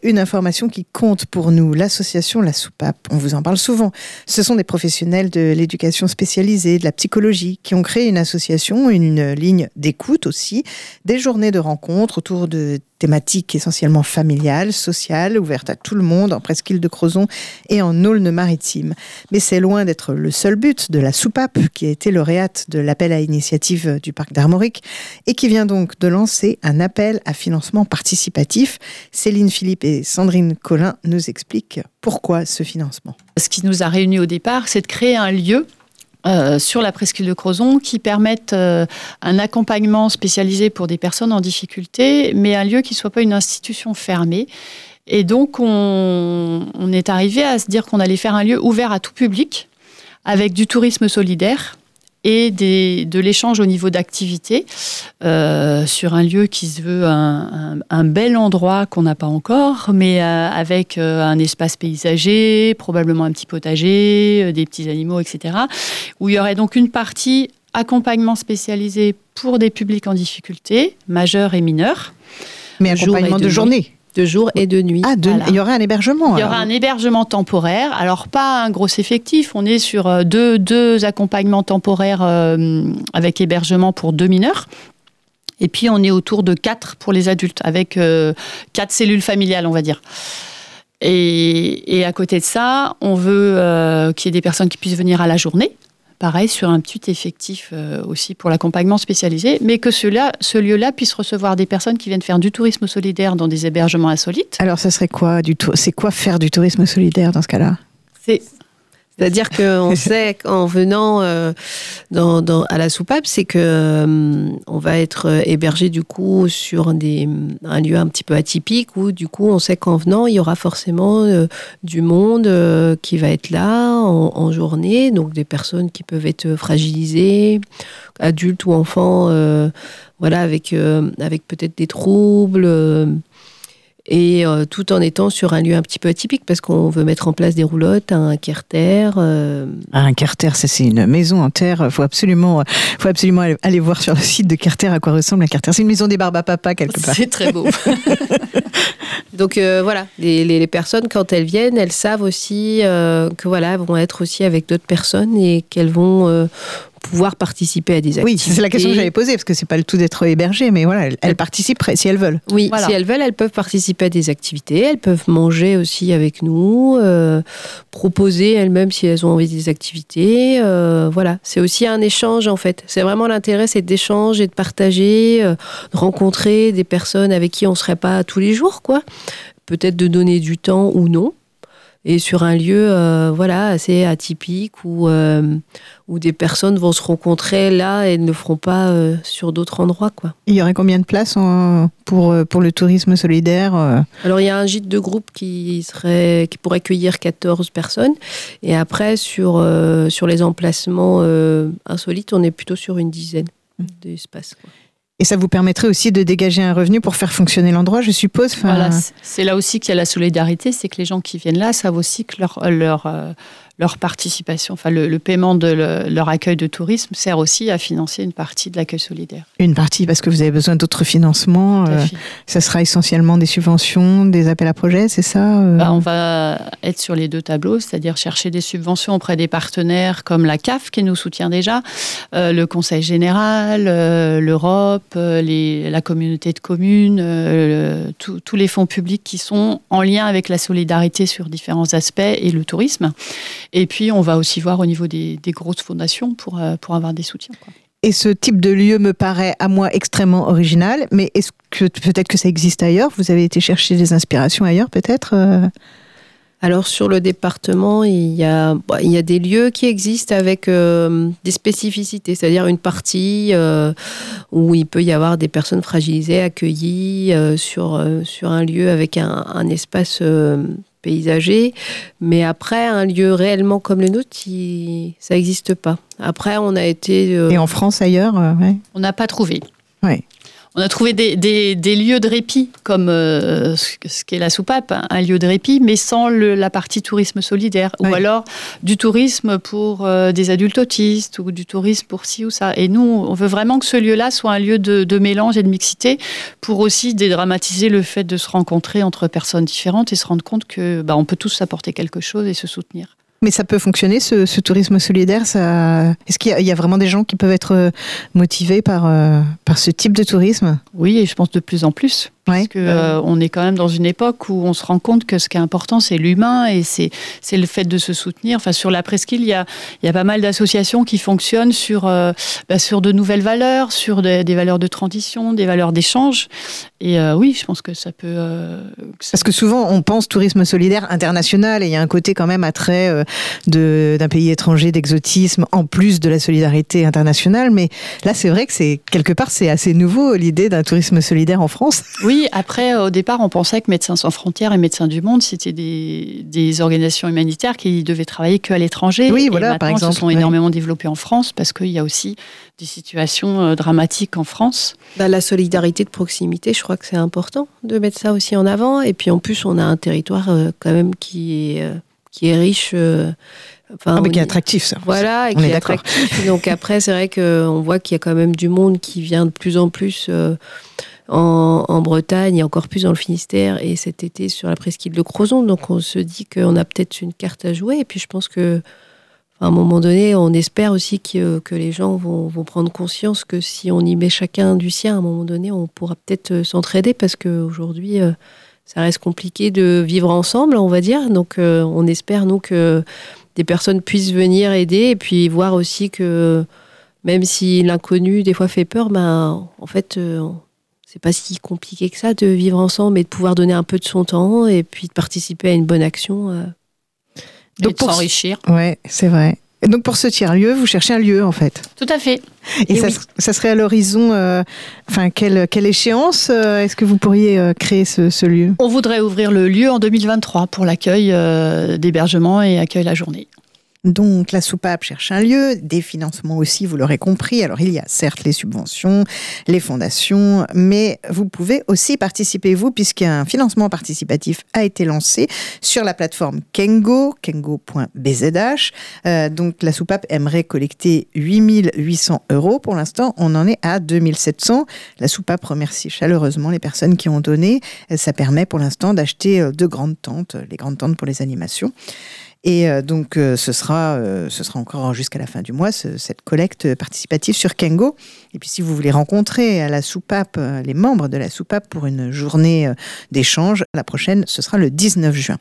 Une information qui compte pour nous, l'association La Soupape, on vous en parle souvent. Ce sont des professionnels de l'éducation spécialisée, de la psychologie, qui ont créé une association, une ligne d'écoute aussi, des journées de rencontres autour de thématiques essentiellement familiales, sociales, ouvertes à tout le monde en presqu'île de Crozon et en Aulne-Maritime. Mais c'est loin d'être le seul but de La Soupape, qui a été lauréate de l'appel à initiative du parc d'Armorique et qui vient donc de lancer un appel à financement participatif. Céline Philippe et Sandrine Collin nous expliquent pourquoi ce financement. Ce qui nous a réunis au départ, c'est de créer un lieu sur la presqu'île de Crozon qui permette un accompagnement spécialisé pour des personnes en difficulté, mais un lieu qui ne soit pas une institution fermée. Et donc, on est arrivé à se dire qu'on allait faire un lieu ouvert à tout public, avec du tourisme solidaire et de l'échange au niveau d'activités sur un lieu qui se veut un bel endroit qu'on n'a pas encore, mais avec un espace paysager, probablement un petit potager, des petits animaux, etc. Où il y aurait donc une partie accompagnement spécialisé pour des publics en difficulté, majeurs et mineurs. Mais accompagnement de journée. De jour et de nuit. Voilà. Il y aura un hébergement. Il y aura un hébergement temporaire. Alors, pas un gros effectif. On est sur deux accompagnements temporaires avec hébergement pour 2 mineurs. Et puis, on est autour de 4 pour les adultes, avec 4 cellules familiales, on va dire. Et à côté de ça, on veut qu'il y ait des personnes qui puissent venir à la journée. Pareil, sur un petit effectif aussi pour l'accompagnement spécialisé, mais que ce lieu-là puisse recevoir des personnes qui viennent faire du tourisme solidaire dans des hébergements insolites. Alors, ça serait quoi c'est quoi faire du tourisme solidaire dans ce cas-là ? C'est-à-dire qu'on sait qu'en venant à la Soupape, c'est que on va être hébergé du coup sur un lieu un petit peu atypique où du coup on sait qu'en venant il y aura forcément du monde qui va être là en journée, donc des personnes qui peuvent être fragilisées, adultes ou enfants, voilà, avec peut-être des troubles. Et tout en étant sur un lieu un petit peu atypique parce qu'on veut mettre en place des roulottes, un carter. Un carter, ça c'est une maison en terre. Faut absolument aller voir sur le site de Carter à quoi ressemble un carter. C'est une maison des barbes à papa quelque part. C'est très beau. Donc voilà, les personnes quand elles viennent, elles savent aussi que voilà, elles vont être aussi avec d'autres personnes et qu'elles vont pouvoir participer à des activités. Oui, c'est la question que j'avais posée, parce que c'est pas le tout d'être hébergées, mais voilà, elles participeraient si elles veulent. Oui, voilà. Si elles veulent, elles peuvent participer à des activités, elles peuvent manger aussi avec nous, proposer elles-mêmes si elles ont envie des activités. Voilà, c'est aussi un échange en fait. C'est vraiment l'intérêt, c'est d'échanger et de partager, de rencontrer des personnes avec qui on serait pas tous les jours, quoi. Peut-être de donner du temps ou non. Et sur un lieu voilà, assez atypique où des personnes vont se rencontrer là et ne le feront pas sur d'autres endroits, quoi. Il y aurait combien de places pour le tourisme solidaire Alors, il y a un gîte de groupe qui pourrait accueillir 14 personnes. Et après, sur les emplacements insolites, on est plutôt sur une dizaine d'espaces, quoi. Et ça vous permettrait aussi de dégager un revenu pour faire fonctionner l'endroit, je suppose. Voilà, c'est là aussi qu'il y a la solidarité, c'est que les gens qui viennent là savent aussi que leur participation, enfin le paiement de leur accueil de tourisme sert aussi à financer une partie de l'accueil solidaire. Une partie parce que vous avez besoin d'autres financements. Ça sera essentiellement des subventions, des appels à projets, c'est ça On va être sur les 2 tableaux, c'est-à-dire chercher des subventions auprès des partenaires comme la CAF qui nous soutient déjà, le Conseil général, l'Europe, la communauté de communes, tous les fonds publics qui sont en lien avec la solidarité sur différents aspects et le tourisme. Et puis, on va aussi voir au niveau des grosses fondations pour avoir des soutiens, quoi. Et ce type de lieu me paraît, à moi, extrêmement original. Mais est-ce que peut-être que ça existe ailleurs ? Vous avez été chercher des inspirations ailleurs, peut-être Alors, sur le département, il y a des lieux qui existent avec des spécificités. C'est-à-dire une partie où il peut y avoir des personnes fragilisées accueillies sur un lieu avec un espace paysager, mais après un lieu réellement comme le nôtre, ça n'existe pas. Après, on a été et en France ailleurs, ouais. On n'a pas trouvé. Ouais. On a trouvé des lieux de répit, comme ce qu'est la soupape, un lieu de répit, mais sans la partie tourisme solidaire. Oui. Ou alors du tourisme pour des adultes autistes, ou du tourisme pour ci ou ça. Et nous, on veut vraiment que ce lieu-là soit un lieu de mélange et de mixité, pour aussi dédramatiser le fait de se rencontrer entre personnes différentes et se rendre compte que on peut tous apporter quelque chose et se soutenir. Mais ça peut fonctionner, ce tourisme solidaire. Est-ce qu'il y a vraiment des gens qui peuvent être motivés par ce type de tourisme ? Oui, et je pense de plus en plus. Ouais. Parce qu'on est quand même dans une époque où on se rend compte que ce qui est important, c'est l'humain et c'est le fait de se soutenir. Enfin, sur la presqu'île, il y a pas mal d'associations qui fonctionnent sur de nouvelles valeurs, sur des valeurs de transition, des valeurs d'échange. Et oui, je pense que ça peut... Parce que souvent, on pense tourisme solidaire international et il y a un côté quand même attrait d'un pays étranger, d'exotisme, en plus de la solidarité internationale. Mais là, c'est vrai que quelque part, c'est assez nouveau, l'idée d'un tourisme solidaire en France. Oui, après, au départ, on pensait que Médecins sans frontières et Médecins du monde, c'était des organisations humanitaires qui devaient travailler qu'à l'étranger. Oui, et voilà, par exemple. Ils se sont énormément développés en France parce qu'il y a aussi des situations dramatiques en France. La solidarité de proximité, je crois que c'est important de mettre ça aussi en avant. Et puis en plus, on a un territoire quand même qui est riche. Qui est attractif, ça. Voilà, et qui est attractif. Donc après, c'est vrai qu'on voit qu'il y a quand même du monde qui vient de plus en plus en Bretagne et encore plus dans le Finistère et cet été sur la presqu'île de Crozon. Donc on se dit qu'on a peut-être une carte à jouer. Et puis je pense que à un moment donné, on espère aussi que les gens vont prendre conscience que si on y met chacun du sien, à un moment donné, on pourra peut-être s'entraider parce qu'aujourd'hui, ça reste compliqué de vivre ensemble, on va dire. Donc on espère, nous, que des personnes puissent venir aider et puis voir aussi que même si l'inconnu, des fois, fait peur, en fait... c'est pas si compliqué que ça de vivre ensemble et de pouvoir donner un peu de son temps et puis de participer à une bonne action. Donc pour s'enrichir. Ouais, c'est vrai. Et donc pour ce tiers-lieu, vous cherchez un lieu en fait. Tout à fait. Et ça serait à l'horizon, quelle échéance est-ce que vous pourriez créer ce lieu ? On voudrait ouvrir le lieu en 2023 pour l'accueil d'hébergement et accueil la journée. Donc, la soupape cherche un lieu, des financements aussi, vous l'aurez compris. Alors, il y a certes les subventions, les fondations, mais vous pouvez aussi participer, vous, puisqu'un financement participatif a été lancé sur la plateforme Kengo, kengo.bzh. Donc, la soupape aimerait collecter 8 800 €. Pour l'instant, on en est à 2 700. La soupape remercie chaleureusement les personnes qui ont donné. Ça permet pour l'instant d'acheter 2 grandes tentes, les grandes tentes pour les animations. Et donc, ce sera encore jusqu'à la fin du mois, cette collecte participative sur Kengo. Et puis, si vous voulez rencontrer à la soupape les membres de la soupape pour une journée d'échange, la prochaine, ce sera le 19 juin.